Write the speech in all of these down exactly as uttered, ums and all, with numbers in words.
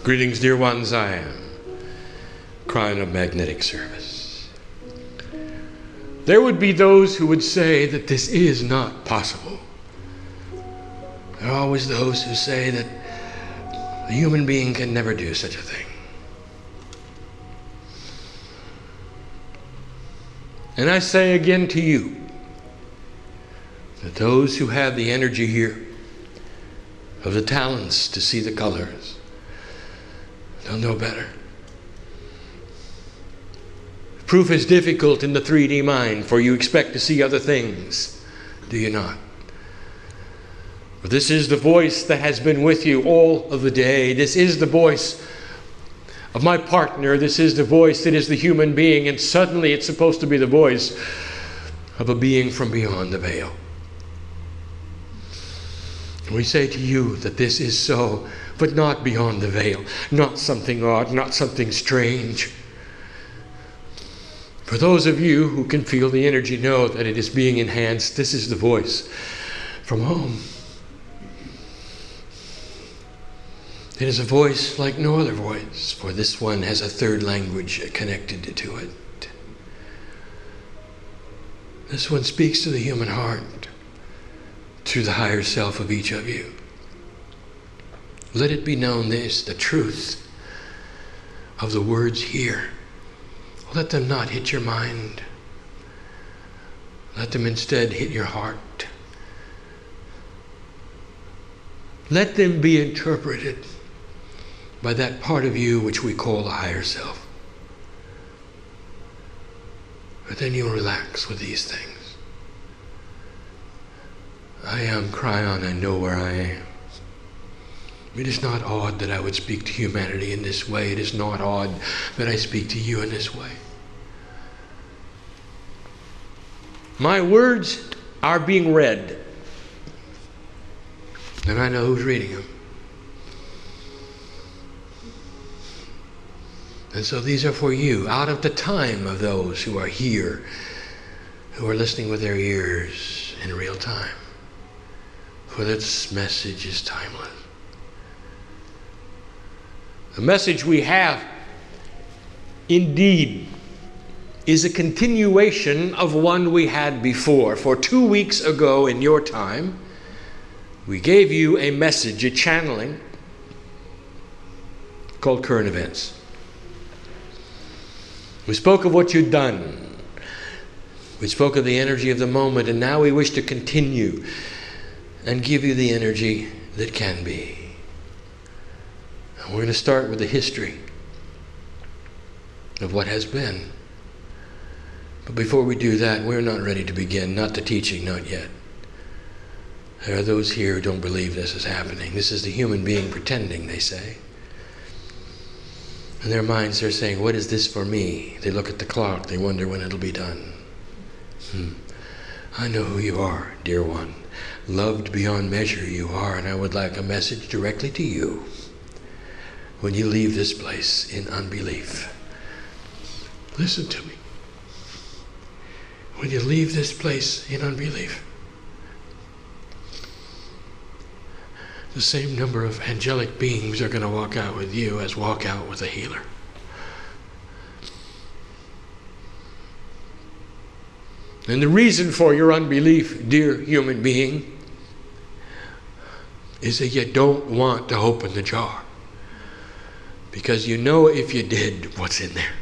Greetings, dear ones. I am Crying of Magnetic Service. There would be those who would say that this is not possible. There are always those who say that a human being can never do such a thing. And I say again to you that those who have the energy here, of the talents to see the colors, they'll know better. Proof is difficult in the three D mind, for you expect to see other things, do you not? But this is the voice that has been with you all of the day. This is the voice of my partner. This is the voice that is the human being, and suddenly it's supposed to be the voice of a being from beyond the veil. And we say to you that this is so, but not beyond the veil, not something odd, not something strange. For those of you who can feel the energy, know that it is being enhanced. This is the voice from home. It is a voice like no other voice, for this one has a third language connected to it. This one speaks to the human heart, to the higher self of each of you. Let it be known this, the truth of the words here. Let them not hit your mind. Let them instead hit your heart. Let them be interpreted by that part of you which we call the higher self. But then you'll relax with these things. I am Cryon, I know where I am. It is not odd that I would speak to humanity in this way. It is not odd that I speak to you in this way. My words are being read, and I know who's reading them. And so these are for you, out of the time of those who are here, who are listening with their ears in real time. For this message is timeless. The message we have, indeed, is a continuation of one we had before. For two weeks ago in your time, we gave you a message, a channeling, called Current Events. We spoke of what you'd done. We spoke of the energy of the moment, and now we wish to continue and give you the energy that can be. We're going to start with the history of what has been. But before we do that, we're not ready to begin, not the teaching, not yet. There are those here who don't believe this is happening. This is the human being pretending, they say. In their minds, they're saying, what is this for me? They look at the clock, they wonder when it'll be done. Hmm. I know who you are, dear one. Loved beyond measure you are, and I would like a message directly to you. When you leave this place in unbelief, listen to me. When you leave this place in unbelief, the same number of angelic beings are going to walk out with you as walk out with a healer. And the reason for your unbelief, dear human being, is that you don't want to open the jar. Because you know if you did, what's in there.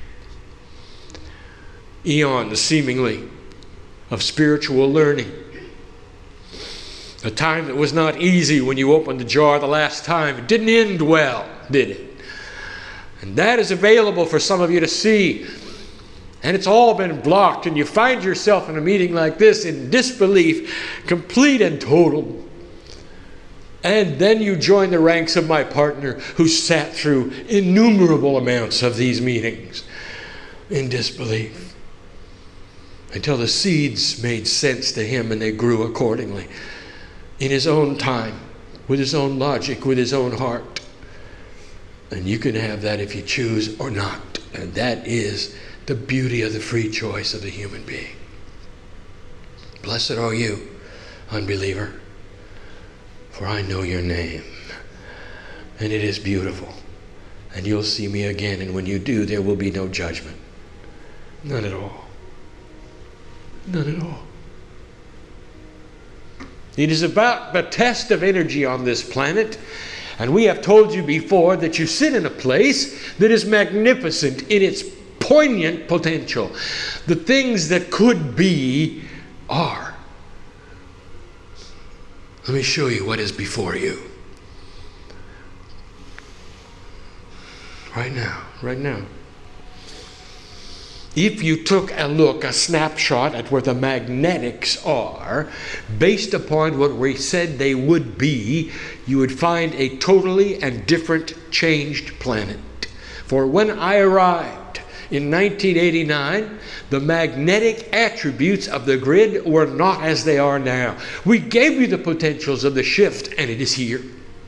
Eons, seemingly, of spiritual learning. A time that was not easy when you opened the jar the last time. It didn't end well, did it? And that is available for some of you to see. And it's all been blocked, and you find yourself in a meeting like this in disbelief, complete and total. And then you join the ranks of my partner who sat through innumerable amounts of these meetings in disbelief until the seeds made sense to him and they grew accordingly in his own time, with his own logic, with his own heart. And you can have that if you choose or not. And that is the beauty of the free choice of the human being. Blessed are you, unbeliever. For I know your name, and it is beautiful, and you'll see me again. And when you do, there will be no judgment. None at all. None at all. It is about the test of energy on this planet. And we have told you before that you sit in a place that is magnificent in its poignant potential. The things that could be are. Let me show you what is before you. Right now, right now. If you took a look, a snapshot at where the magnetics are, based upon what we said they would be, you would find a totally and different, changed planet. For when I arrived in nineteen eighty-nine, the magnetic attributes of the grid were not as they are now. We gave you the potentials of the shift, and it is here.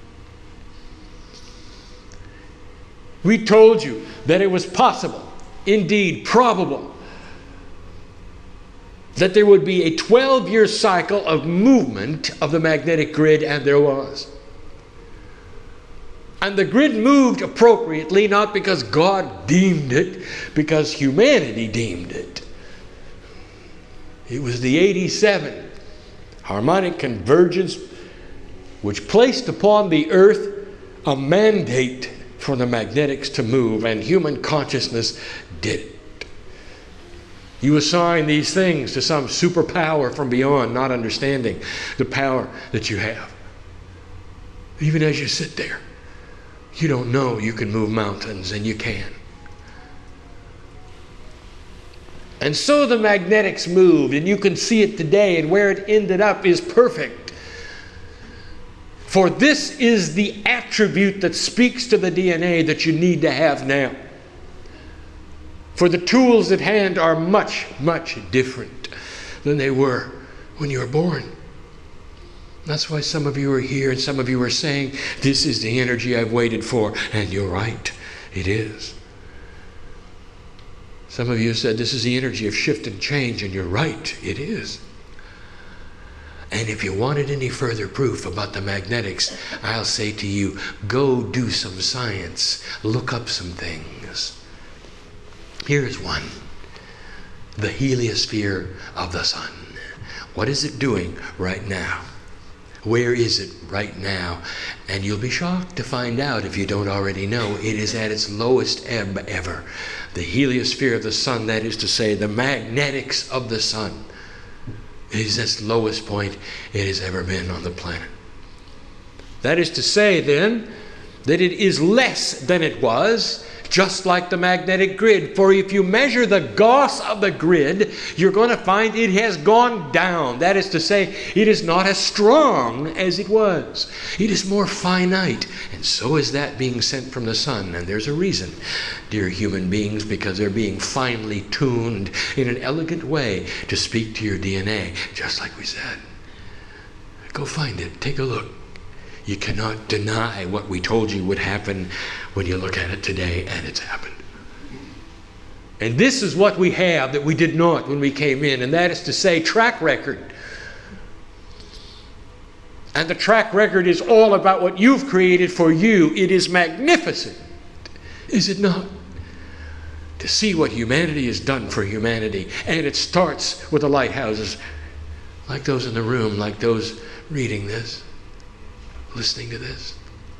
We told you that it was possible, indeed probable, that there would be a twelve-year cycle of movement of the magnetic grid, and there was. And the grid moved appropriately, not because God deemed it, because humanity deemed it. It was the eighty-seven harmonic convergence which placed upon the earth a mandate for the magnetics to move, and human consciousness did it. You assign these things to some superpower from beyond, not understanding the power that you have. Even as you sit there, you don't know you can move mountains, and you can. And so the magnetics moved, and you can see it today, and where it ended up is perfect. For this is the attribute that speaks to the D N A that you need to have now. For the tools at hand are much, much different than they were when you were born. That's why some of you are here and some of you are saying, this is the energy I've waited for. And you're right, it is. Some of you said, this is the energy of shift and change, and you're right, it is. And if you wanted any further proof about the magnetics, I'll say to you, go do some science. Look up some things. Here's one. The heliosphere of the sun. What is it doing right now? Where is it right now? And you'll be shocked to find out, if you don't already know, it is at its lowest ebb ever. The heliosphere of the sun, that is to say, the magnetics of the sun, is its lowest point it has ever been on the planet. That is to say, then, that it is less than it was, just like the magnetic grid. For if you measure the Gauss of the grid, you're going to find it has gone down. That is to say, it is not as strong as it was. It is more finite. And so is that being sent from the sun. And there's a reason, dear human beings, because they're being finely tuned in an elegant way to speak to your D N A, just like we said. Go find it. Take a look. You cannot deny what we told you would happen when you look at it today, and it's happened. And this is what we have that we did not when we came in, and that is to say, track record. And the track record is all about what you've created for you. It is magnificent, is it not? To see what humanity has done for humanity. And it starts with the lighthouses, like those in the room, like those reading this, listening to this.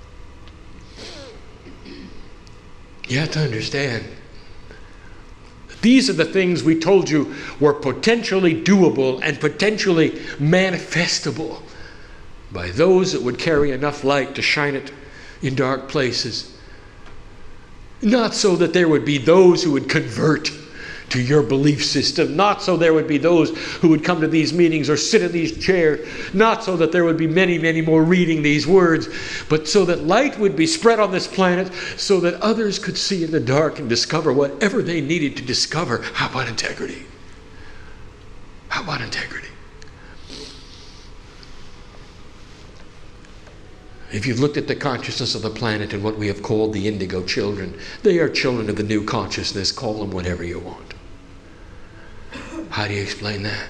You have to understand, these are the things we told you were potentially doable and potentially manifestable by those that would carry enough light to shine it in dark places. Not so that there would be those who would convert to your belief system, not so there would be those who would come to these meetings or sit in these chairs, not so that there would be many, many more reading these words, but so that light would be spread on this planet so that others could see in the dark and discover whatever they needed to discover. How about integrity? How about integrity? If you've looked at the consciousness of the planet and what we have called the indigo children, they are children of the new consciousness. Call them whatever you want. How do you explain that?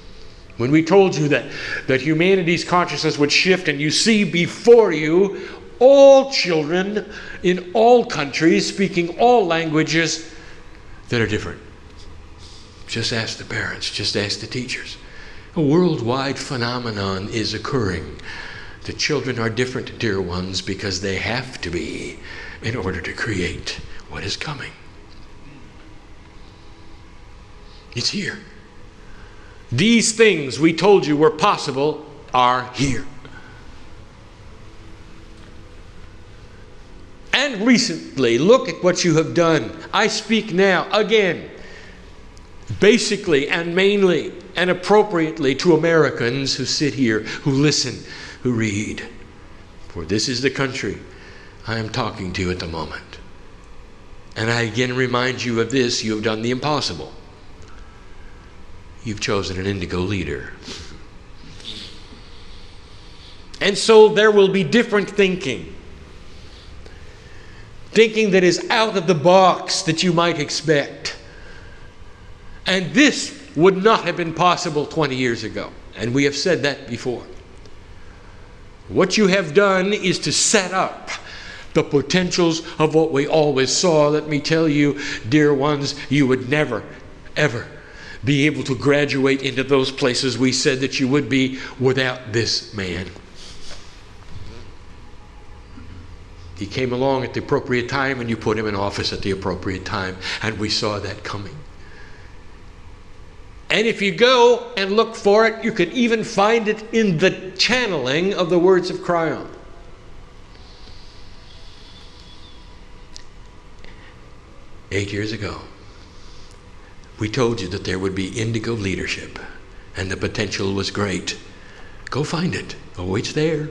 When we told you that, that humanity's consciousness would shift and you see before you all children in all countries, speaking all languages that are different. Just ask the parents, just ask the teachers. A worldwide phenomenon is occurring. The children are different, dear ones, because they have to be in order to create what is coming. It's here. These things we told you were possible are here. And recently, look at what you have done. I speak now, again, basically and mainly and appropriately to Americans who sit here, who listen, who read. For this is the country I am talking to at the moment. And I again remind you of this: you have done the impossible. You've chosen an indigo leader. And so there will be different thinking. Thinking that is out of the box that you might expect. And this would not have been possible twenty years ago. And we have said that before. What you have done is to set up the potentials of what we always saw. Let me tell you, dear ones, you would never, ever be able to graduate into those places we said that you would be without this man. He came along at the appropriate time, and you put him in office at the appropriate time, and we saw that coming. And if you go and look for it, you could even find it in the channeling of the words of Cryon. Eight years ago, we told you that there would be indigo leadership, and the potential was great. Go find it. Oh, it's there.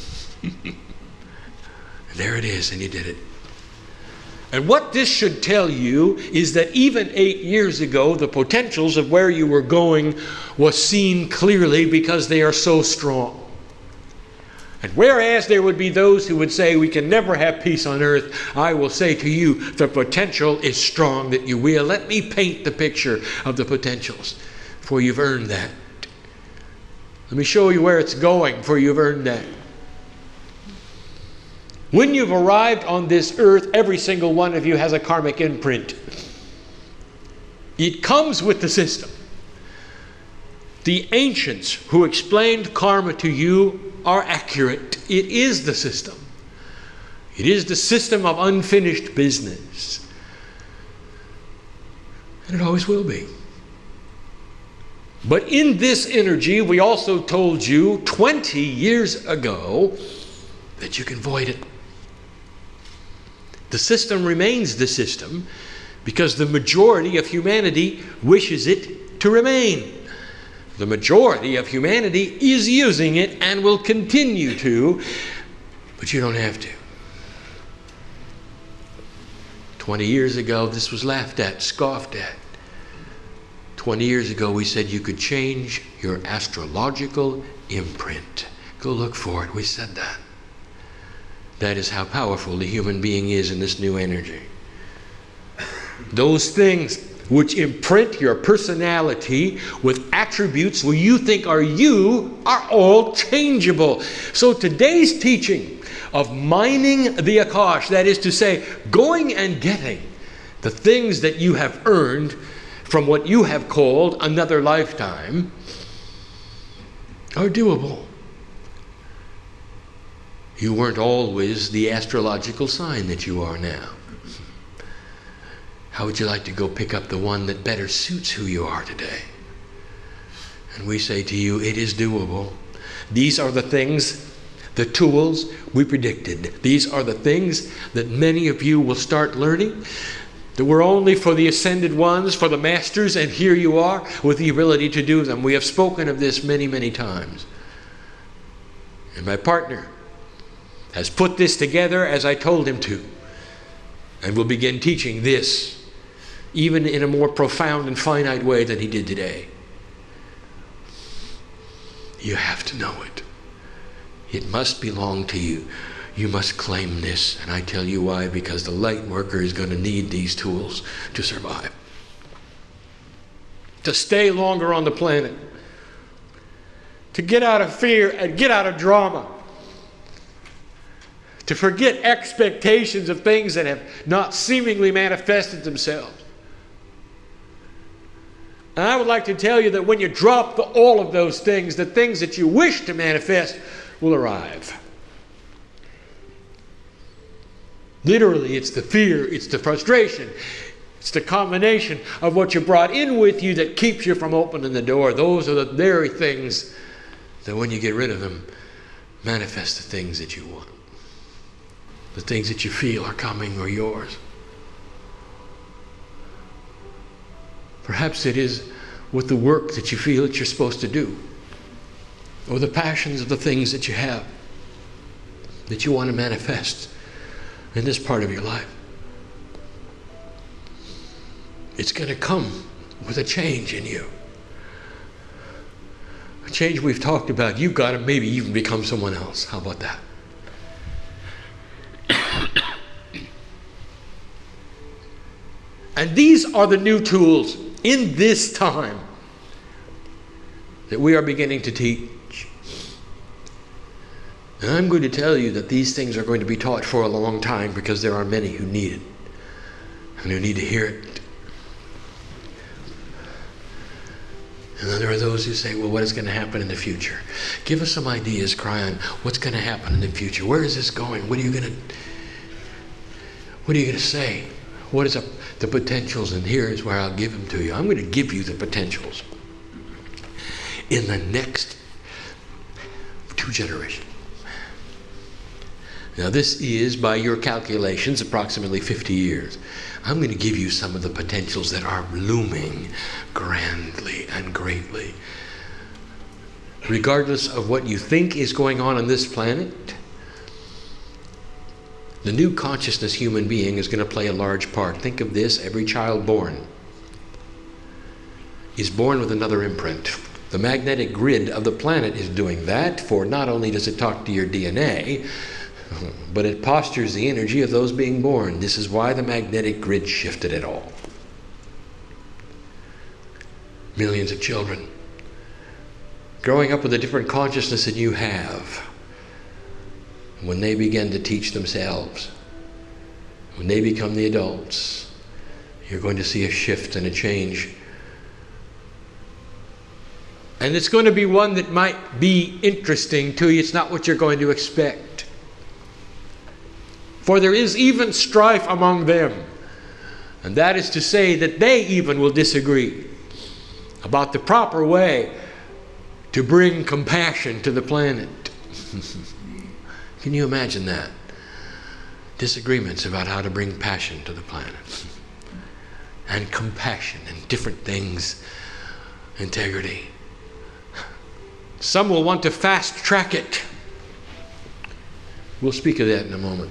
There it is, and you did it. And what this should tell you is that even eight years ago, the potentials of where you were going was seen clearly because they are so strong. And whereas there would be those who would say we can never have peace on earth, I will say to you, the potential is strong that you will. Let me paint the picture of the potentials, for you've earned that. Let me show you where it's going, for you've earned that. When you've arrived on this earth, every single one of you has a karmic imprint. It comes with the system. The ancients who explained karma to you are accurate. It is the system. It is the system of unfinished business. And it always will be. But in this energy, we also told you twenty years ago that you can void it. The system remains the system because the majority of humanity wishes it to remain. The majority of humanity is using it and will continue to, but you don't have to. Twenty years ago, this was laughed at, scoffed at. Twenty years ago, we said you could change your astrological imprint. Go look for it. We said that. That is how powerful the human being is in this new energy. Those things which imprint your personality with attributes where you think are you are all changeable. So today's teaching of mining the Akash, that is to say, going and getting the things that you have earned from what you have called another lifetime, are doable. You weren't always the astrological sign that you are now. How would you like to go pick up the one that better suits who you are today? And we say to you, it is doable. These are the things, the tools we predicted. These are the things that many of you will start learning, that were only for the ascended ones, for the masters, and here you are with the ability to do them. We have spoken of this many, many times. And my partner has put this together as I told him to, and will begin teaching this even in a more profound and finite way than he did today. You have to know it. It must belong to you. You must claim this, and I tell you why, because the light worker is going to need these tools to survive, to stay longer on the planet, to get out of fear and get out of drama, to forget expectations of things that have not seemingly manifested themselves. And I would like to tell you that when you drop the, all of those things, the things that you wish to manifest will arrive. Literally, it's the fear, it's the frustration, it's the combination of what you brought in with you that keeps you from opening the door. Those are the very things that when you get rid of them, manifest the things that you want. The things that you feel are coming or yours. Perhaps it is with the work that you feel that you're supposed to do, or the passions of the things that you have that you want to manifest in this part of your life. It's going to come with a change in you. A change we've talked about. You've got to maybe even become someone else. How about that? And these are the new tools in this time that we are beginning to teach. And I'm going to tell you that these things are going to be taught for a long time, because there are many who need it and who need to hear it. And then there are those who say, well, what is going to happen in the future? Give us some ideas, Cryon. What's going to happen in the future? Where is this going? What are you going to What are you going to say? What is a, the potentials? And here is where I'll give them to you. I'm going to give you the potentials in the next two generations. Now this is, by your calculations, approximately fifty years. I'm going to give you some of the potentials that are looming grandly and greatly. Regardless of what you think is going on on this planet, the new consciousness human being is going to play a large part. Think of this: every child born is born with another imprint. The magnetic grid of the planet is doing that, for not only does it talk to your D N A, but it postures the energy of those being born. This is why the magnetic grid shifted at all. Millions of children growing up with a different consciousness than you have. When they begin to teach themselves, when they become the adults, you're going to see a shift and a change. And it's going to be one that might be interesting to you. It's not what you're going to expect. For there is even strife among them. And that is to say that they even will disagree about the proper way to bring compassion to the planet. Can you imagine that? Disagreements about how to bring passion to the planet. And compassion and different things. Integrity. Some will want to fast track it. We'll speak of that in a moment.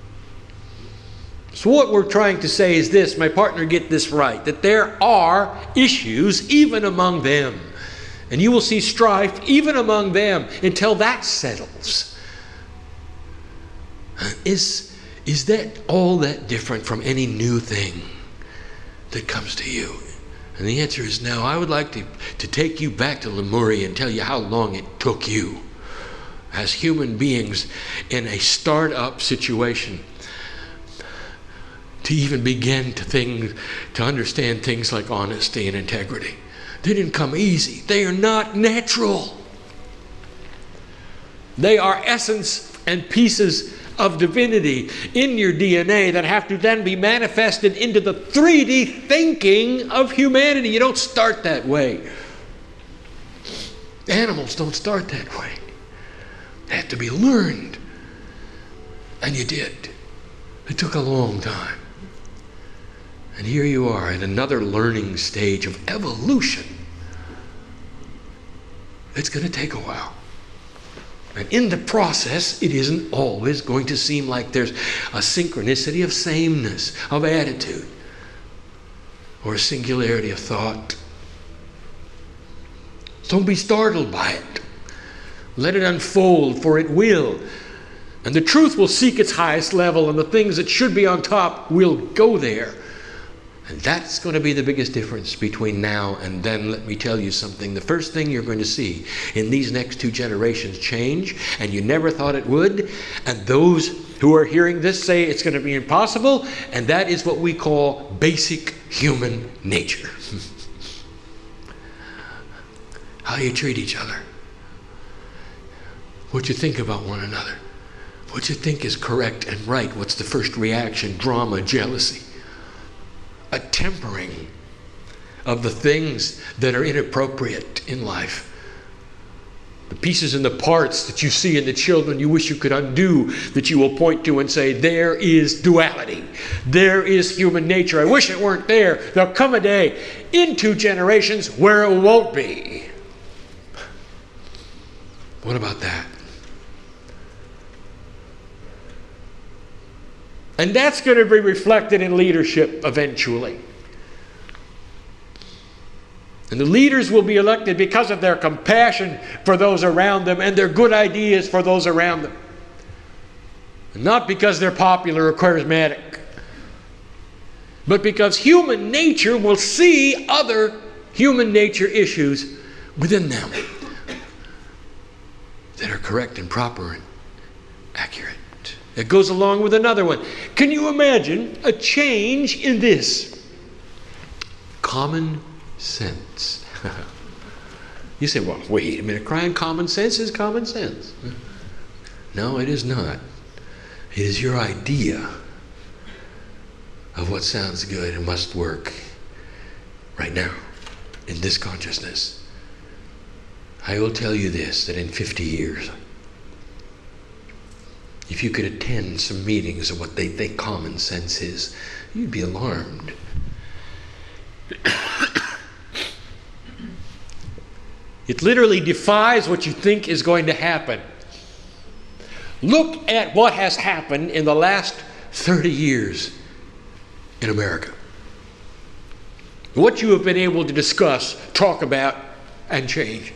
So what we're trying to say is this, my partner, get this right, that there are issues even among them. And you will see strife even among them until that settles. Is, is that all that different from any new thing that comes to you? And the answer is no. I would like to, to take you back to Lemuria and tell you how long it took you as human beings in a start-up situation to even begin to think, to understand things like honesty and integrity. They didn't come easy. They are not natural. They are essence and pieces of divinity in your D N A that have to then be manifested into the three D thinking of humanity. You don't start that way. Animals don't start that way. They have to be learned. And you did. It took a long time. And here you are at another learning stage of evolution. It's going to take a while. And in the process, it isn't always going to seem like there's a synchronicity of sameness, of attitude, or a singularity of thought. Don't be startled by it. Let it unfold, for it will. And the truth will seek its highest level, and the things that should be on top will go there. And that's going to be the biggest difference between now and then. Let me tell you something. The first thing you're going to see in these next two generations change, and you never thought it would, and those who are hearing this say it's going to be impossible, and that is what we call basic human nature. How you treat each other. What you think about one another. What you think is correct and right. What's the first reaction? Drama, jealousy. A tempering of the things that are inappropriate in life. The pieces and the parts that you see in the children you wish you could undo, that you will point to and say, there is duality. There is human nature. I wish it weren't there. There'll come a day in two generations where it won't be. What about that? And that's going to be reflected in leadership eventually. And the leaders will be elected because of their compassion for those around them and their good ideas for those around them. And not because they're popular or charismatic, but because human nature will see other human nature issues within them that are correct and proper and accurate. It goes along with another one. Can you imagine a change in this? Common sense. You say, well, wait a minute, crying common sense is common sense. No, it is not. It is your idea of what sounds good and must work right now in this consciousness. I will tell you this, that in fifty years, if you could attend some meetings of what they think common sense is, you'd be alarmed. It literally defies what you think is going to happen. Look at what has happened in the last thirty years in America. What you have been able to discuss, talk about, and change.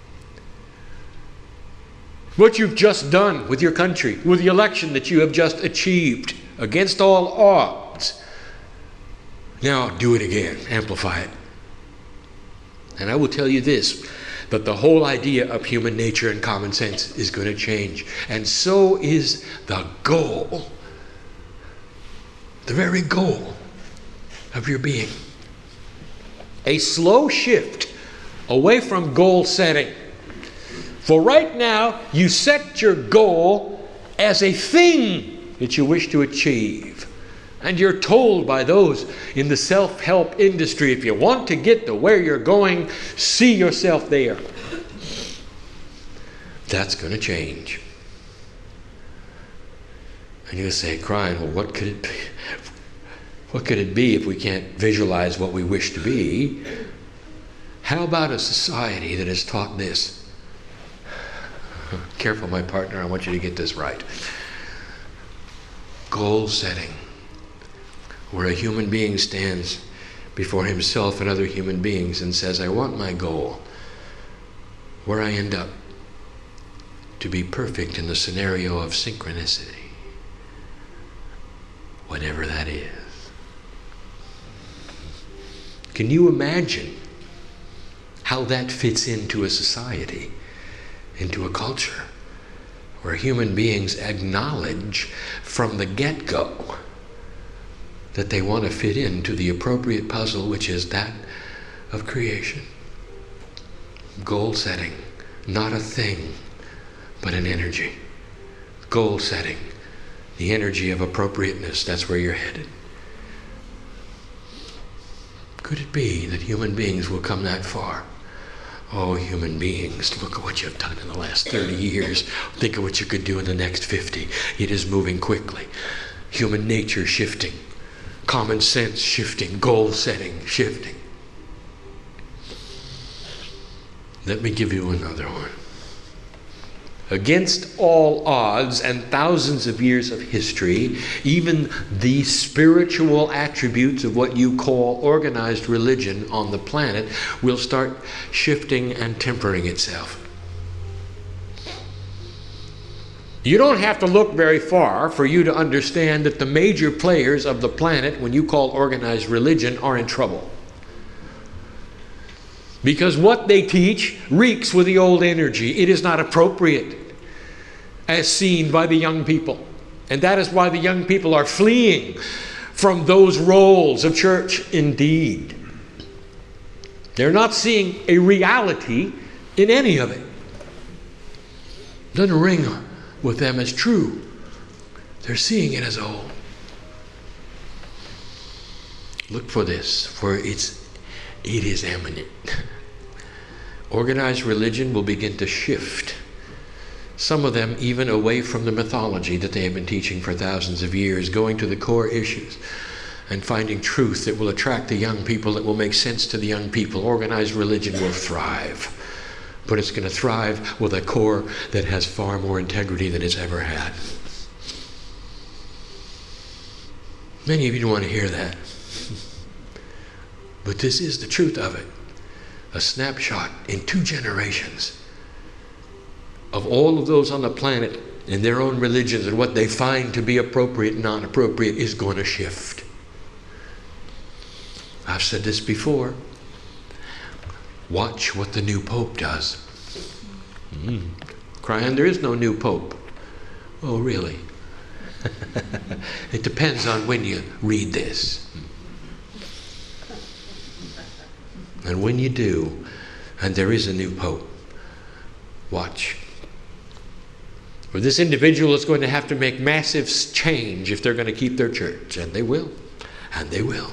What you've just done with your country, with the election that you have just achieved against all odds. Now do it again, amplify it. And I will tell you this, that the whole idea of human nature and common sense is going to change. And so is the goal, the very goal of your being. A slow shift away from goal setting. For right now, you set your goal as a thing that you wish to achieve. And you're told by those in the self-help industry, if you want to get to where you're going, see yourself there. That's going to change. And you say, crying, well, what could it be? What could it be if we can't visualize what we wish to be? How about a society that is taught this? Careful, my partner, I want you to get this right. Goal setting, where a human being stands before himself and other human beings and says, I want my goal, where I end up, to be perfect in the scenario of synchronicity, whatever that is. Can you imagine how that fits into a society, into a culture, where human beings acknowledge from the get-go that they want to fit into the appropriate puzzle, which is that of creation. Goal setting, not a thing, but an energy. Goal setting, the energy of appropriateness, that's where you're headed. Could it be that human beings will come that far? Oh, human beings, look at what you've done in the last thirty years. Think of what you could do in the next fifty. It is moving quickly. Human nature shifting. Common sense shifting. Goal setting shifting. Let me give you another one. Against all odds and thousands of years of history, even the spiritual attributes of what you call organized religion on the planet will start shifting and tempering itself. You don't have to look very far for you to understand that the major players of the planet, when you call organized religion, are in trouble. Because what they teach reeks with the old energy. It is not appropriate as seen by the young people. And that is why the young people are fleeing from those roles of church indeed. They're not seeing a reality in any of it. It doesn't ring with them as true. They're seeing it as a whole. Look for this, for it's, it is imminent. Organized religion will begin to shift. Some of them even away from the mythology that they have been teaching for thousands of years, going to the core issues and finding truth that will attract the young people, that will make sense to the young people. Organized religion will thrive, but it's going to thrive with a core that has far more integrity than it's ever had. Many of you don't want to hear that, but this is the truth of it. A snapshot in two generations of all of those on the planet and their own religions and what they find to be appropriate and not appropriate is going to shift. I've said this before. Watch what the new Pope does. Mm. Crying, there is no new Pope. Oh, really? It depends on when you read this. And when you do, and there is a new Pope, watch. For this individual is going to have to make massive change if they're going to keep their church. And they will. And they will.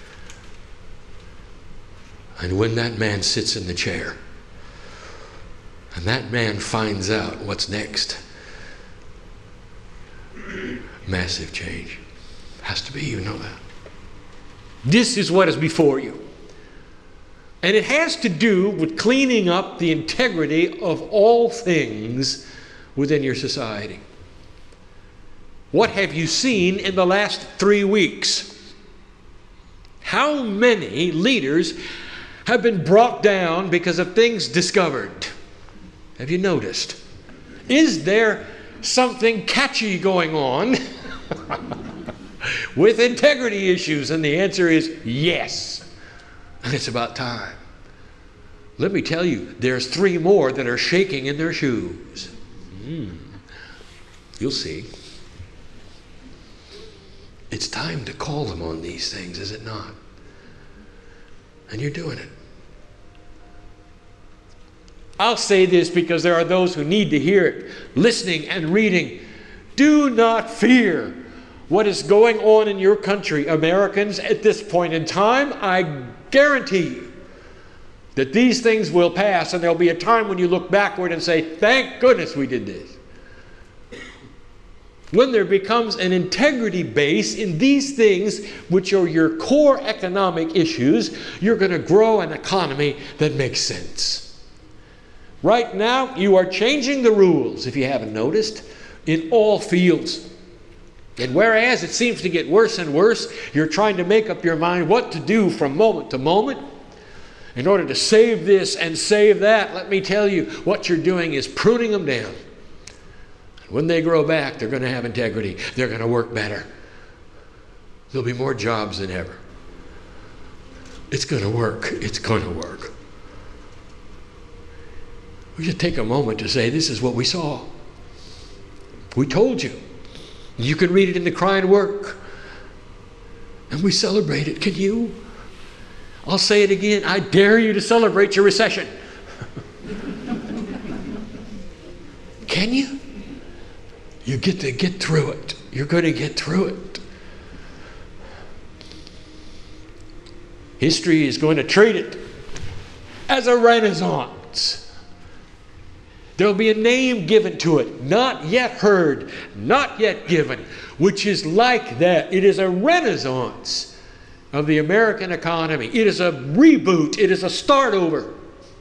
And when that man sits in the chair, and that man finds out what's next, massive change. Has to be, you know that. This is what is before you. And it has to do with cleaning up the integrity of all things within your society. What have you seen in the last three weeks? How many leaders have been brought down because of things discovered? Have you noticed? Is there something catchy going on with integrity issues? And the answer is yes. And it's about time. Let me tell you, there's three more that are shaking in their shoes. Mm. You'll see. It's time to call them on these things, is it not? And you're doing it. I'll say this because there are those who need to hear it, listening and reading. Do not fear what is going on in your country, Americans, at this point in time. I guarantee you that these things will pass, and there'll be a time when you look backward and say, thank goodness we did this. When there becomes an integrity base in these things, which are your core economic issues, you're going to grow an economy that makes sense. Right now, you are changing the rules, if you haven't noticed, in all fields. And whereas it seems to get worse and worse, you're trying to make up your mind what to do from moment to moment in order to save this and save that. Let me tell you, what you're doing is pruning them down. When they grow back, they're going to have integrity. They're going to work better. There'll be more jobs than ever. It's going to work. It's going to work. We should take a moment to say, this is what we saw. We told you. You can read it in the Crying Work. And we celebrate it. Can you? I'll say it again. I dare you to celebrate your recession. Can you? You get to get through it. You're going to get through it. History is going to treat it as a renaissance. There'll be a name given to it, not yet heard, not yet given, which is like that. It is a renaissance of the American economy. It is a reboot. It is a start over.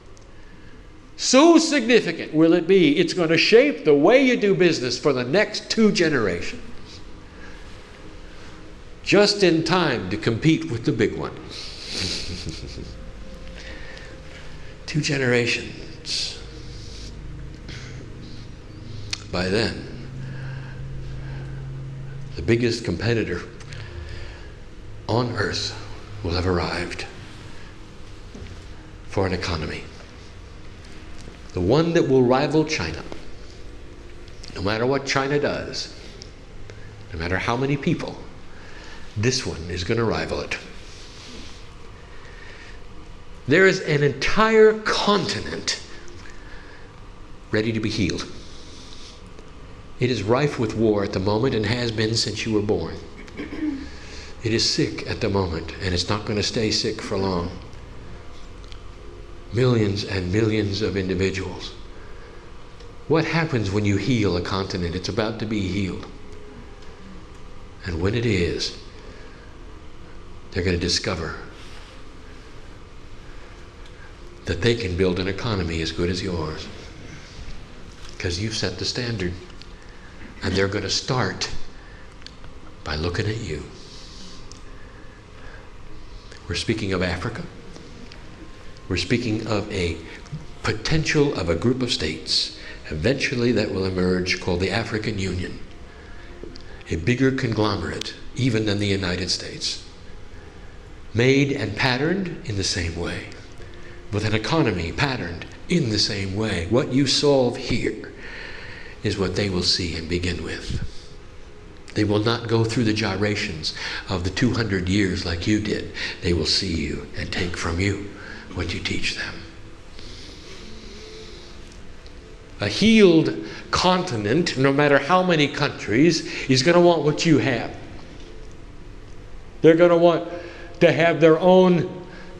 So significant will it be, it's going to shape the way you do business for the next two generations. Just in time to compete with the big one. Two generations. By then, the biggest competitor on earth will have arrived for an economy. The one that will rival China. No matter what China does, no matter how many people, this one is going to rival it. There is an entire continent ready to be healed. It is rife with war at the moment and has been since you were born. It is sick at the moment, and it's not going to stay sick for long. Millions and millions of individuals. What happens when you heal a continent? It's about to be healed. And when it is, they're going to discover that they can build an economy as good as yours. Because you've set the standard. And they're going to start by looking at you. We're speaking of Africa. We're speaking of a potential of a group of states eventually that will emerge called the African Union. A bigger conglomerate even than the United States. Made and patterned in the same way. With an economy patterned in the same way. What you solve here is what they will see and begin with. They will not go through the gyrations of the two hundred years like you did. They will see you and take from you what you teach them. A healed continent, no matter how many countries, is going to want what you have. They're going to want to have their own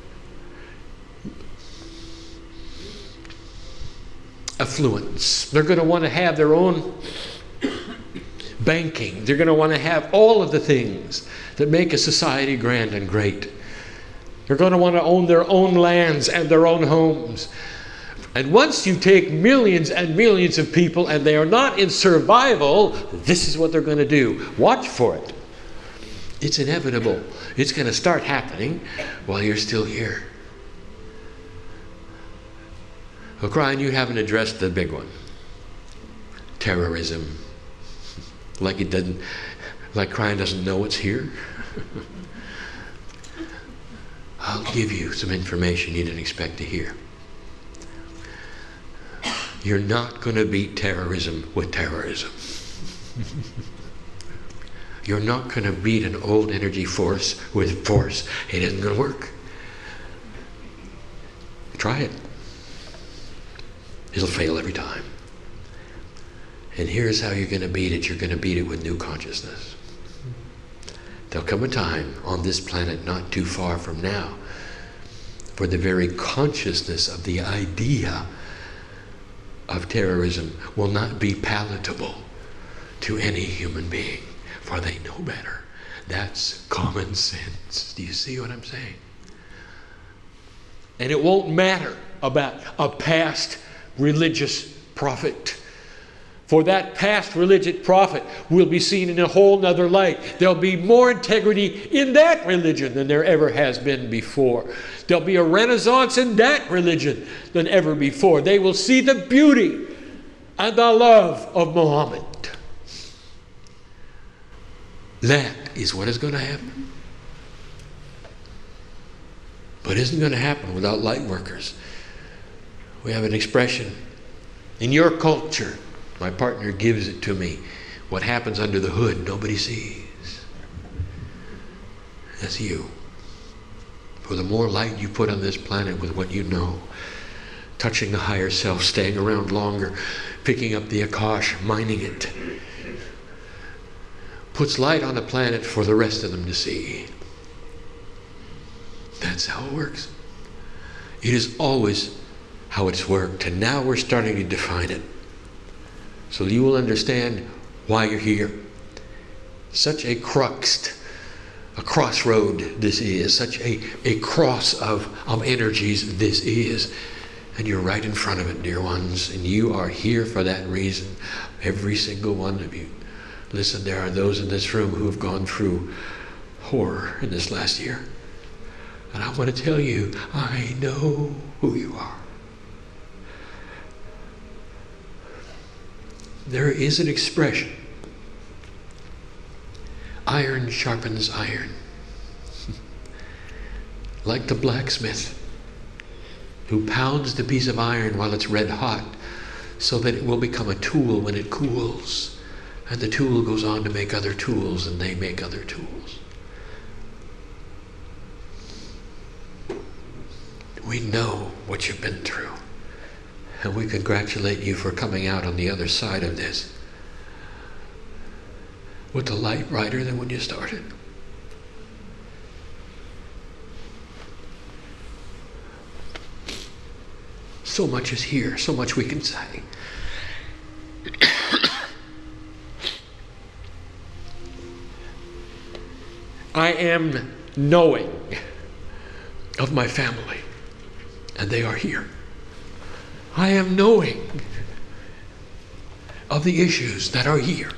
affluence. They're going to want to have their own banking. They're going to want to have all of the things that make a society grand and great. They're going to want to own their own lands and their own homes. And once you take millions and millions of people and they are not in survival, this is what they're going to do. Watch for it. It's inevitable. It's going to start happening while you're still here. O'Brien, you haven't addressed the big one. Terrorism. Like it doesn't, like Cryan doesn't know it's here. I'll give you some information you didn't expect to hear. You're not going to beat terrorism with terrorism. You're not going to beat an old energy force with force. It isn't going to work. Try it. It'll fail every time. And here's how you're going to beat it. You're going to beat it with new consciousness. There'll come a time on this planet not too far from now where the very consciousness of the idea of terrorism will not be palatable to any human being, for they know better. That's common sense. Do you see what I'm saying? And it won't matter about a past religious prophet. For that past religious prophet will be seen in a whole nother light. There'll be more integrity in that religion than there ever has been before. There'll be a renaissance in that religion than ever before. They will see the beauty and the love of Muhammad. That is what is going to happen. But it isn't going to happen without light workers. We have an expression in your culture. My partner gives it to me. What happens under the hood, nobody sees. That's you. For the more light you put on this planet with what you know, touching the higher self, staying around longer, picking up the Akash, mining it, puts light on the planet for the rest of them to see. That's how it works. It is always how it's worked, and now we're starting to define it. So you will understand why you're here. Such a crux, a crossroad this is, such a, a cross of, of energies this is. And you're right in front of it, dear ones, and you are here for that reason. Every single one of you. Listen, there are those in this room who have gone through horror in this last year. And I want to tell you, I know who you are. There is an expression. Iron sharpens iron. Like the blacksmith who pounds the piece of iron while it's red hot so that it will become a tool when it cools. And the tool goes on to make other tools, and they make other tools. We know what you've been through. And we congratulate you for coming out on the other side of this with the light brighter than when you started. So much is here, so much we can say. I am knowing of my family, and they are here. I am knowing of the issues that are here.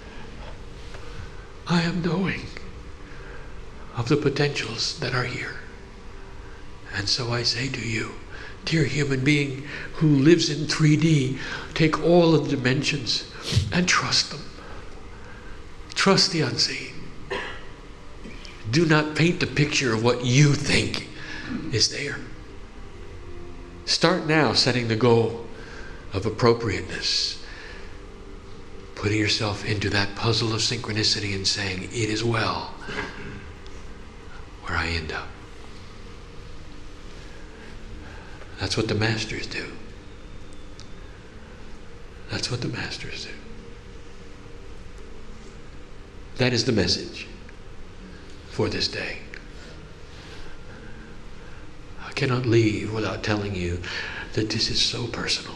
I am knowing of the potentials that are here. And so I say to you, dear human being who lives in three D, take all of the dimensions and trust them. Trust the unseen. Do not paint the picture of what you think is there. Start now setting the goal of appropriateness, putting yourself into that puzzle of synchronicity and saying, it is well where I end up. That's what the masters do. That's what the masters do. That is the message for this day. I cannot leave without telling you that this is so personal.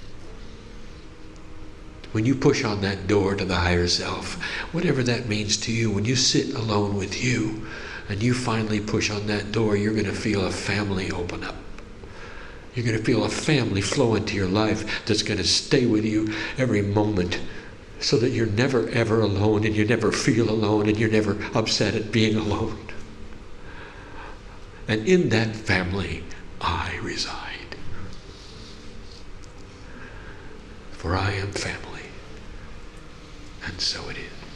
When you push on that door to the higher self, whatever that means to you, when you sit alone with you and you finally push on that door, you're going to feel a family open up. You're going to feel a family flow into your life that's going to stay with you every moment, so that you're never ever alone, and you never feel alone, and you're never upset at being alone. And in that family, I reside. For I am family. And so it is.